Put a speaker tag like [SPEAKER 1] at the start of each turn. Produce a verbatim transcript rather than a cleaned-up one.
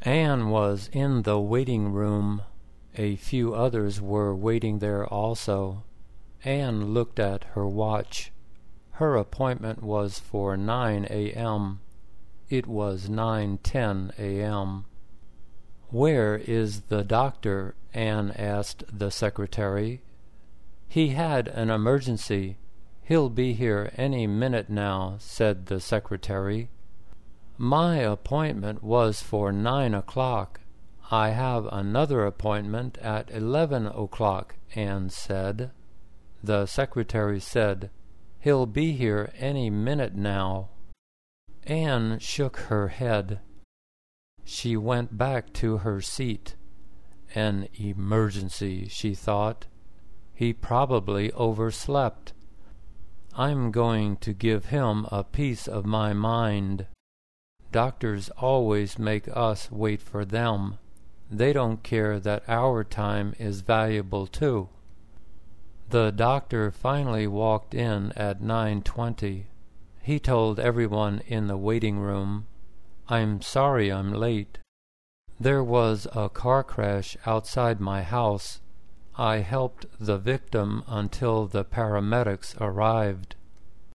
[SPEAKER 1] Anne was in the waiting room. A few others were waiting there also. Anne looked at her watch. Her appointment was for nine a.m. It was nine ten a.m. "Where is the doctor?" Anne asked the secretary. "He had an emergency. He'll be here any minute now," said the secretary. "My appointment was for nine o'clock. I have another appointment at eleven o'clock," Anne said. The secretary said, "He'll be here any minute now." Anne shook her head. She went back to her seat. An emergency, she thought. He probably overslept. I'm going to give him a piece of my mind. Doctors always make us wait for them. They don't care that our time is valuable too. The doctor finally walked in at nine twenty. He told everyone in the waiting room, "I'm sorry I'm late. There was a car crash outside my house. I helped the victim until the paramedics arrived."